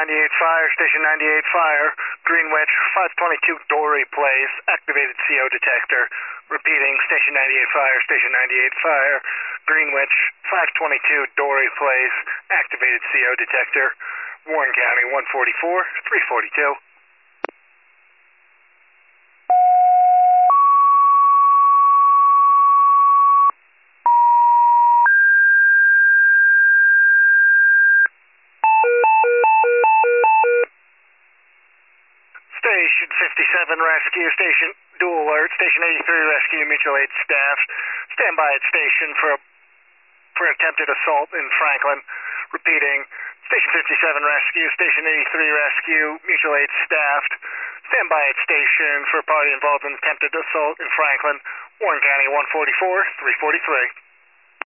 98 Fire, Station 98 Fire, Greenwich, 522 Dory Place, activated CO detector. Repeating, Station 98 Fire, Station 98 Fire, Greenwich, 522 Dory Place, activated CO detector. Warren County, 144, 342. Station 57 Rescue, Station Dual Alert, Station 83 Rescue, mutual aid staff. Stand by at station for attempted assault in Franklin. Repeating, Station 57 Rescue, Station 83 Rescue, mutual aid staffed. Stand by at station for a party involved in attempted assault in Franklin. Warren County, 144, 343.